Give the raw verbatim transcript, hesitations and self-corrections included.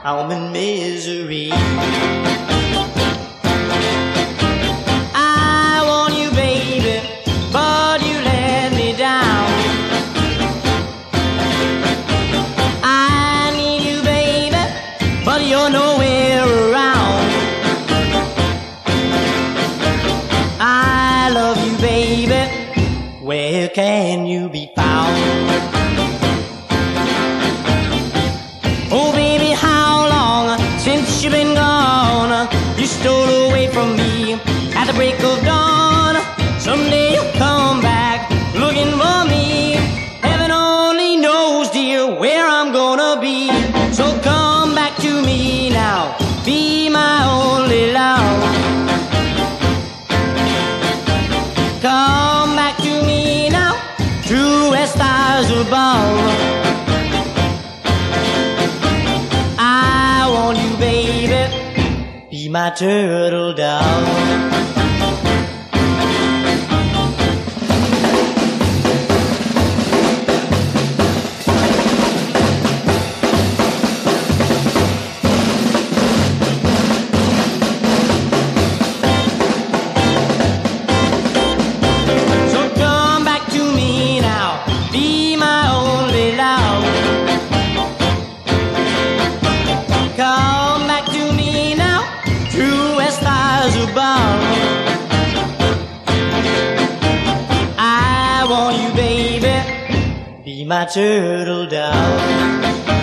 I'm in misery. I want you, baby, but you let me down. I need you, baby, but you're nowhere around. I love you, baby, where can you be found? Oh, baby, how long since you've been gone? You stole away from me at the break of dawn. Someday you'll come back looking for me. Heaven only knows, dear, where I'm gonna be. So come back to me now, be my only love. Come back to me now, true as stars above. I want you, baby, be my turtle dove. Come back to me now, true as stars above. I want you, baby, be my turtle dove.